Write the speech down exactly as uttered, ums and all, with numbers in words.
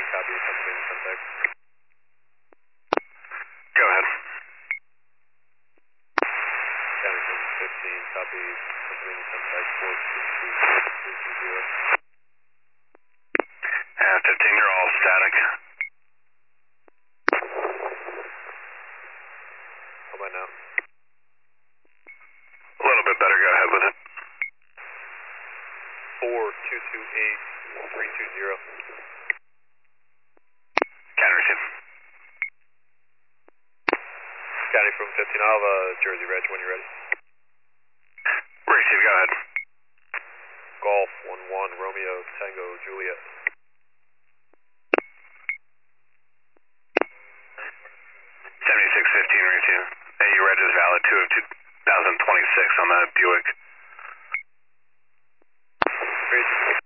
copy, Pennsylvania contact. Go ahead. County from fifteen, copy, Pennsylvania contact four two two three two zero. And fifteen, you're all static. How about now? A little bit better, go ahead with it. four two two eight three two zero. County receive. County from fifteen, I'll have uh, Jersey Reg when you're ready. Receive, go ahead. Golf one one, Romeo, Tango, Juliet. seventy-six fifteen, receive. A U Reg is valid two of two thousand twenty-six on the Buick. Great.